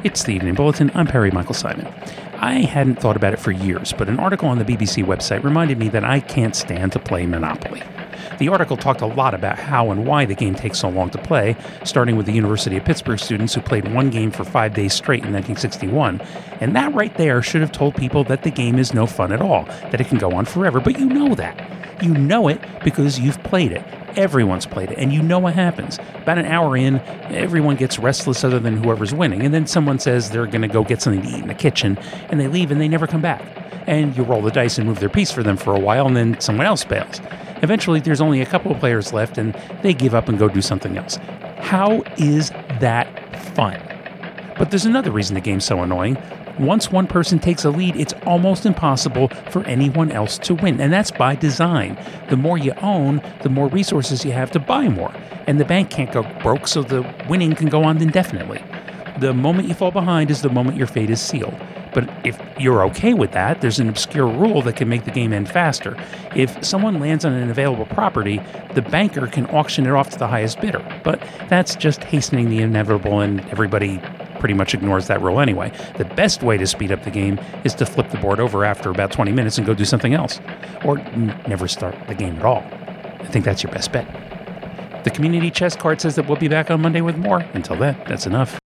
It's the Evening Bulletin. I'm Perry Michael Simon. I hadn't thought about it for years, but an article on the BBC website reminded me that I can't stand to play Monopoly. The article talked a lot about how and why the game takes so long to play, starting with the University of Pittsburgh students who played one game for 5 days straight in 1961. And that right there should have told people that the game is no fun at all, that it can go on forever. But you know that. You know it because you've played it. Everyone's played it, and you know what happens. About an hour in, everyone gets restless other than whoever's winning, and then someone says they're going to go get something to eat in the kitchen, and they leave and they never come back. And you roll the dice and move their piece for them for a while, and then someone else bails. Eventually, there's only a couple of players left, and they give up and go do something else. How is that fun? But there's another reason the game's so annoying. Once one person takes a lead, it's almost impossible for anyone else to win, and that's by design. The more you own, the more resources you have to buy more, and the bank can't go broke, so the winning can go on indefinitely. The moment you fall behind is the moment your fate is sealed. But if you're okay with that, there's an obscure rule that can make the game end faster. If someone lands on an available property, the banker can auction it off to the highest bidder. But that's just hastening the inevitable, and everybody pretty much ignores that rule anyway. The best way to speed up the game is to flip the board over after about 20 minutes and go do something else. Or never start the game at all. I think that's your best bet. The Community Chess Card says that we'll be back on Monday with more. Until then, that's enough.